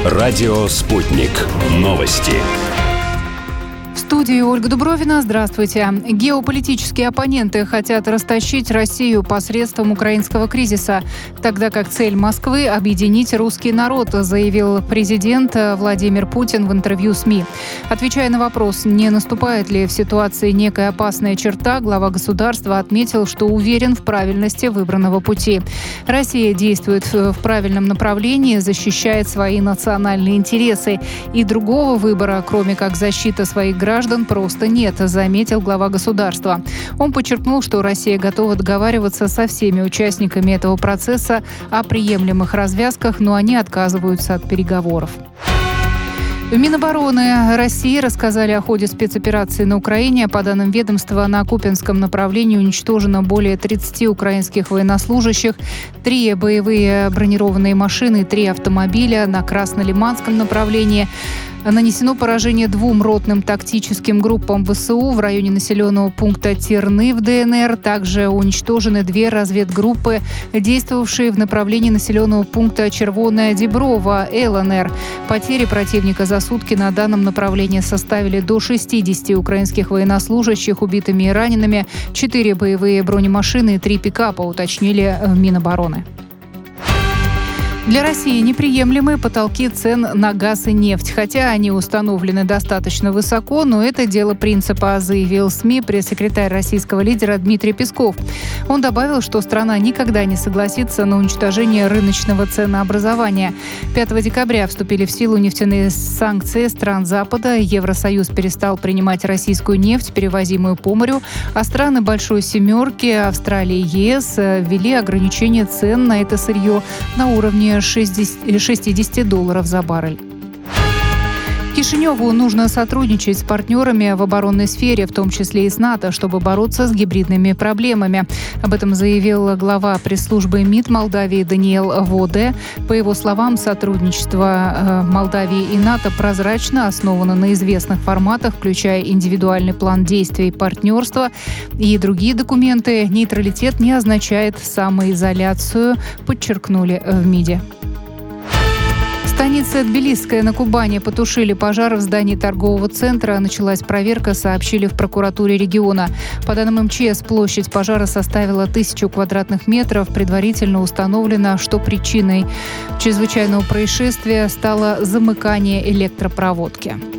Радио «Спутник». Новости. В студии Ольга Дубровина. Здравствуйте. Геополитические оппоненты хотят растащить Россию посредством украинского кризиса, тогда как цель Москвы – объединить русский народ, заявил президент Владимир Путин в интервью СМИ. Отвечая на вопрос, не наступает ли в ситуации некая опасная черта, глава государства отметил, что уверен в правильности выбранного пути. Россия действует в правильном направлении, защищает свои национальные интересы. И другого выбора, кроме как защита своих граждан, просто нет, заметил глава государства. Он подчеркнул, что Россия готова договариваться со всеми участниками этого процесса о приемлемых развязках, но они отказываются от переговоров. В Минобороны России рассказали о ходе спецоперации на Украине. По данным ведомства, на Купянском направлении уничтожено более 30 украинских военнослужащих, 3 боевые бронированные машины, 3 автомобиля. На Краснолиманском направлении нанесено поражение 2 ротным тактическим группам ВСУ в районе населенного пункта Терны в ДНР. Также уничтожены 2 разведгруппы, действовавшие в направлении населенного пункта Червоная Деброва, ЛНР. Потери противника за сутки на данном направлении составили до 60 украинских военнослужащих убитыми и ранеными, 4 боевые бронемашины и 3 пикапа, уточнили в Минобороны. Для России неприемлемы потолки цен на газ и нефть. Хотя они установлены достаточно высоко, но это дело принципа, заявил СМИ пресс-секретарь российского лидера Дмитрий Песков. Он добавил, что страна никогда не согласится на уничтожение рыночного ценообразования. 5 декабря вступили в силу нефтяные санкции стран Запада. Евросоюз перестал принимать российскую нефть, перевозимую по морю, а страны Большой Семерки, Австралия и ЕС ввели ограничение цен на это сырье на уровне $60 за баррель. Кишиневу нужно сотрудничать с партнерами в оборонной сфере, в том числе и с НАТО, чтобы бороться с гибридными проблемами. Об этом заявил глава пресс-службы МИД Молдавии Даниэл Воде. По его словам, сотрудничество Молдавии и НАТО прозрачно, основано на известных форматах, включая индивидуальный план действий партнерства и другие документы. Нейтралитет не означает самоизоляцию, подчеркнули в МИДе. В станице Тбилисская на Кубани потушили пожар в здании торгового центра. Началась проверка, сообщили в прокуратуре региона. По данным МЧС, площадь пожара составила 1000 квадратных метров. Предварительно установлено, что причиной чрезвычайного происшествия стало замыкание электропроводки.